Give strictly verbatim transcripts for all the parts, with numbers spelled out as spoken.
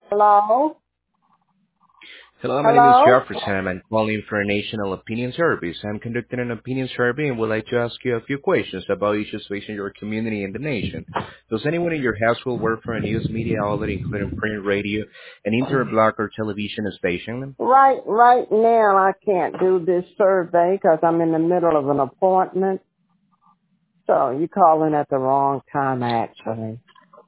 Hello? Hello, my name is Hello? Jefferson. I'm calling for a national opinion service. I'm conducting an opinion survey and would like to ask you a few questions about issues facing your community and the nation. Does anyone in your household work for a news media outlet, including print, radio, an internet block, or television station? Right, right now I can't do this survey because I'm in the middle of an appointment. So you're calling at the wrong time actually.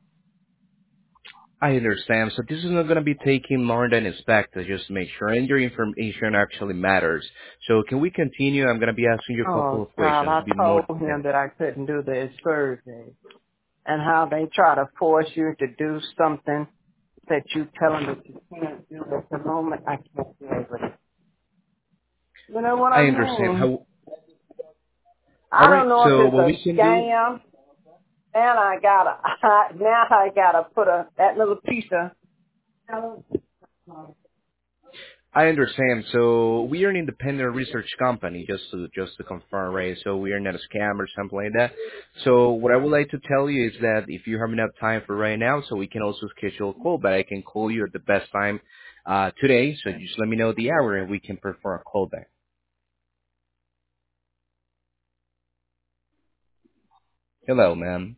I understand. So this is not going to be taking more than expected, just to make sure, and your information actually matters. So can we continue? I'm going to be asking you a couple Oh of God, questions. I It'll be more told than him that I couldn't do this survey. And how they try to force you to do something that you tell them that you can't do at the moment. I can't do it. You know what I I understand. mean? How? All I right. don't know if So it's what a we can do. scam. And I gotta, now I gotta put a, that little piece of, I understand. So we are an independent research company, just to just to confirm, right? So we are not a scam or something like that. So what I would like to tell you is that if you have enough time for right now, so we can also schedule a call, but I can call you at the best time uh, today. So just let me know the hour and we can perform a call back. Hello, ma'am.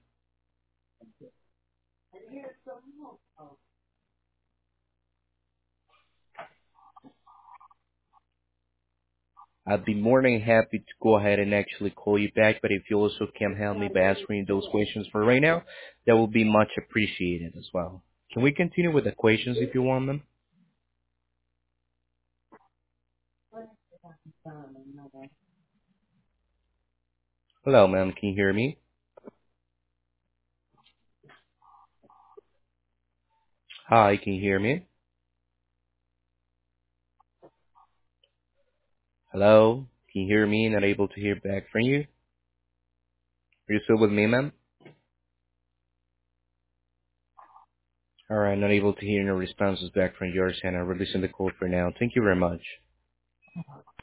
I'd be more than happy to go ahead and actually call you back, but if you also can help me by answering those questions for right now, that would be much appreciated as well. Can we continue with the questions if you want them? Hello, ma'am. Can you hear me? Hi, can you hear me? Hello? Can you hear me? Not able to hear back from you? Are you still with me, ma'am? Alright, not able to hear no responses back from yours, and I'm releasing the call for now. Thank you very much.